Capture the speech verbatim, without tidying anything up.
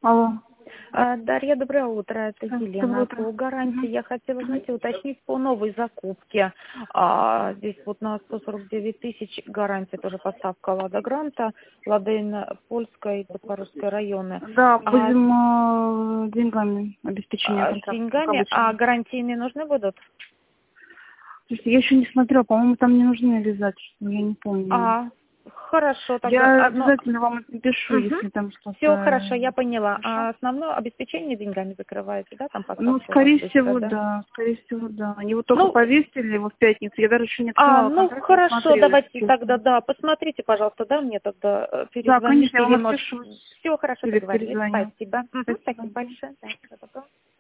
Алло. А, Дарья, доброе утро. Это Да, доброе Елена утро. по гарантии. Мгм. Я хотела, знаете, уточнить по новой закупке. А, здесь вот на сто сорок девять тысяч гарантия, тоже поставка Лада Гранта, Ладейна, Польская и Подпорожская районы. Да, А, будем э, деньгами обеспечение а, с контракта, как деньгами, а обычно. гарантийные нужны будут? Слушайте, я еще не смотрела, по-моему, там не нужны обязательства, я не помню. А, хорошо, тогда Я одно... обязательно вам это напишу, если там Все хорошо, что-то... я поняла. Хорошо? А основное обеспечение деньгами закрываете, да? Там Ну, поставка у вас скорее быстрая, всего, да? да, скорее всего, да. Они вот только Ну, повесили его в пятницу, я даже еще не А, открывала ну контракт, не хорошо, смотрела, если давайте тогда, честно. да, посмотрите, пожалуйста, да, мне тогда э, Да, конечно, перезвоните я вам или может... отпишусь Все хорошо, или договорились. перезвоню. Спасибо. Мгм, Спасибо. спасибо большое. Да, всего доброго.